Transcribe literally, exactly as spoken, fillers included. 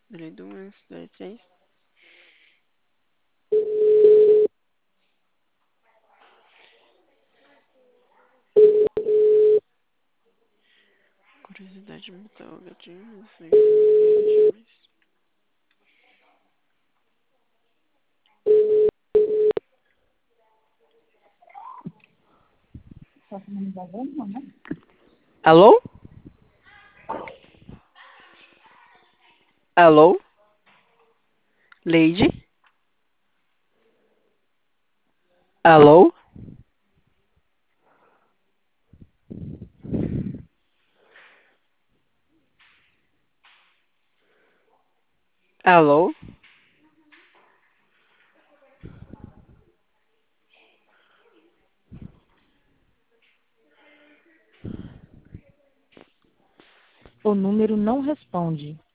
Dele duas, dois, três. Curiosidade mental, gatinho. Alô? Alô? Lady? Alô? Alô? O número não responde.